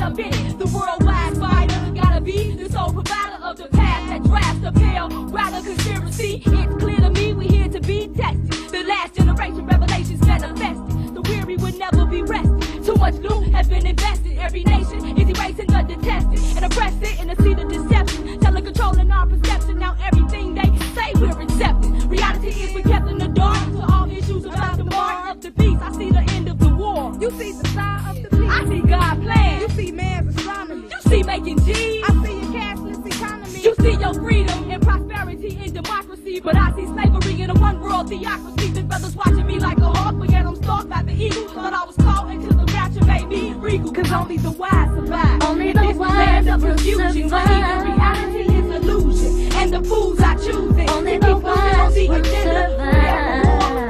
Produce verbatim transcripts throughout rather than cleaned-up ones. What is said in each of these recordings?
up in it. The worldwide fighter, gotta be the sole provider of the path that drafts the pale. Rather conspiracy, it's clear to me we here to be tested. The last generation revelations manifested. The weary would never be rested. Too much loot has been invested. Every nation is erasing the detested and oppressed it in a seat of deception. Telling controlling our perception. Now everything they say we're accepting. Reality is we kept in the dark. To all issues about the mark of the beast. I see the end of the war. You see the sign of the peace. I see God plan. You see man's astronomy. You see making G's. I see a cashless economy. You see your freedom and prosperity in democracy. But I see slavery in a one world theocracy. The brothers watching me like a hawk, but yet I'm stalked by the eagle. Thought I was caught until the rapture made me regal. Cause only the wise survive. Only the wise of confusion. But even reality is illusion. And the fools I choose it. Only the wise will survive.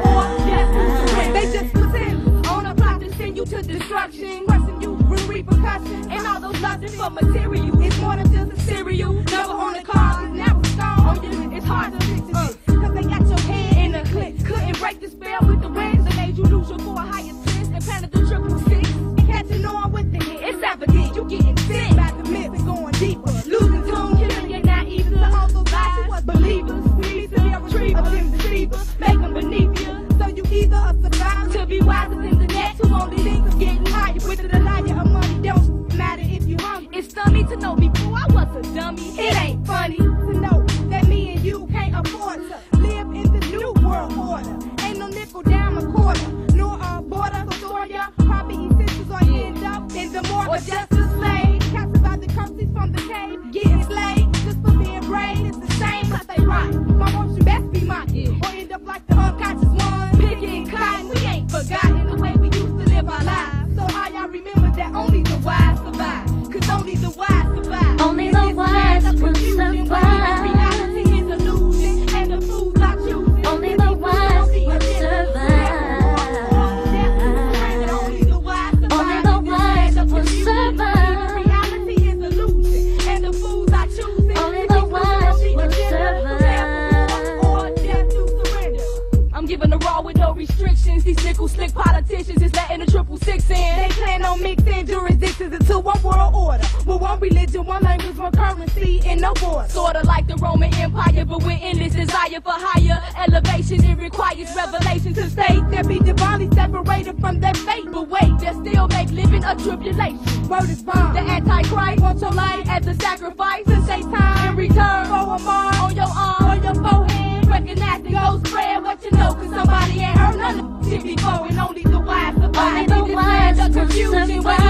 They just pretend on a plot to send you to destruction. question you with repercussions. And all those lusting for material. It's more than just a cereal. Never on the car, now it's gone. Oh, yeah, it's hard to fix it. Uh, Cause they got your head In a click, couldn't break the spell with the winds. They made you lose your four higher sense and planted the triple six. and catching on with the hit. It's evident you getting sick. By the myth and going deeper. Losing tune, killing your naive To all those lies lies. who was believers. We need to be a retriever of them deceivers. Make them beneath you. So you either a survivor To be wiser than the next who only think thinks of getting higher. With the liar of money don't matter if you hungry. it's funny to know before I was a dummy. It ain't funny. To know that me and you can't afford to live in the new world order. Ain't no nickel down a quarter, nor a border for ya. Probably essentials or end up in the morgue Or or just just a slave. captured by the curses from the cave. Getting slayed just for being brave. It's the same cause they right. My motion best be mine. Or end up like the unconscious one. Picking cotton, we ain't forgotten the way we used to live our lives. So how y'all remember that only the wise survive? Cause only the wise survive. Only the wise will survive. Reality is illusion, and the fools I choose. Only the wise will survive. Only the wise survive. Only the wise will survive. Reality is illusion, and the fools I choose. Only the wise will survive. Or death to surrender. I'm giving the raw with no restrictions. These nickel slick politicians is letting the triple six in. They plan on mixing jurisdictions into one world order. With one religion, one language, one currency, and no border. Sorta like the Roman Empire, but with endless desire for higher elevation. It requires revelation to state. They be divinely separated from their fate. But wait, they still make living a tribulation. Word is bond. The Antichrist wants your life as a sacrifice to say time in return For a mark on your arm, on your forehead. recognize and go spread what you know, cause somebody ain't heard none of this shit before, and only the wise survive. Only the wise The will confusion, survive.